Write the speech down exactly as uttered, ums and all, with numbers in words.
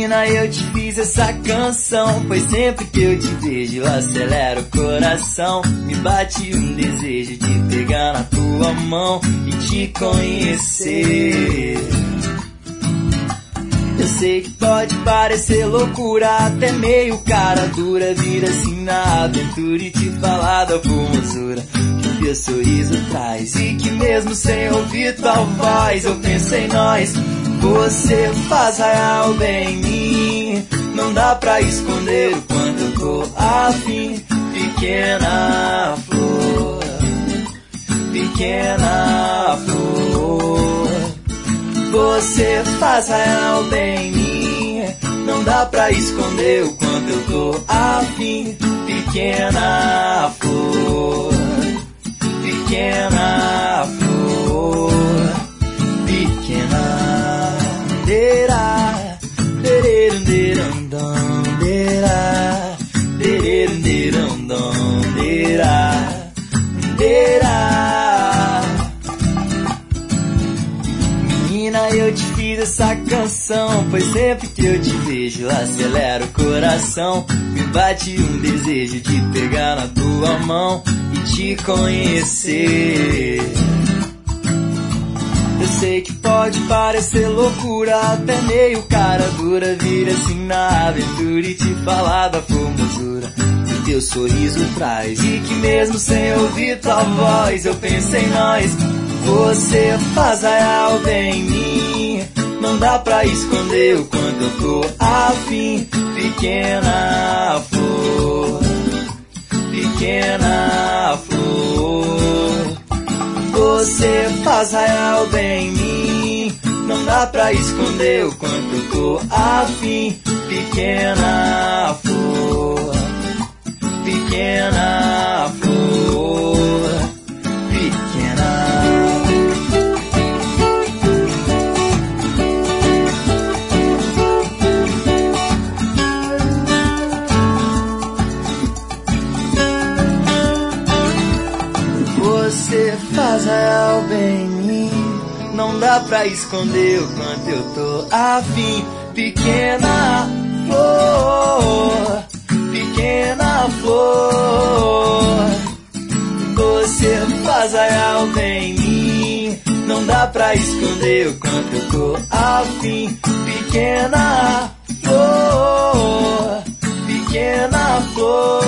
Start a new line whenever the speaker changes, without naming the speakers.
Menina, eu te fiz essa canção, pois sempre que eu te vejo acelera o coração. Me bate um desejo de pegar na tua mão e te conhecer. Eu sei que pode parecer loucura, até meio cara dura, vir assim na aventura e te falar da formosura que o teu sorriso traz, e que mesmo sem ouvir tua voz eu penso em nós. Você faz real bem em mim, não dá pra esconder o quanto eu tô afim. Pequena flor, pequena flor, você faz real bem em mim, não dá pra esconder o quanto eu tô afim. Pequena flor, pequena flor, pequena Dera, dererunderandão, dera, dererunderandão, dera, dera. Menina, eu te fiz essa canção, pois sempre que eu te vejo acelera o coração. Me bate um desejo de pegar na tua mão e te conhecer. Eu sei que pode parecer loucura, até meio cara dura, vir assim na aventura e te falar da formosura que o teu sorriso traz, e que mesmo sem ouvir tua voz eu penso em nós. Você faz real bem em mim, não dá pra esconder o quanto eu tô afim. Pequena flor, pequena flor, você faz real bem em mim, não dá pra esconder o quanto eu tô afim. Pequena flor, pequena flor, pequena. Você faz real bem em mim, não dá pra esconder o quanto eu tô afim. Pequena flor, pequena flor, você faz real bem em mim, não dá pra esconder o quanto eu tô afim. Pequena flor, pequena flor,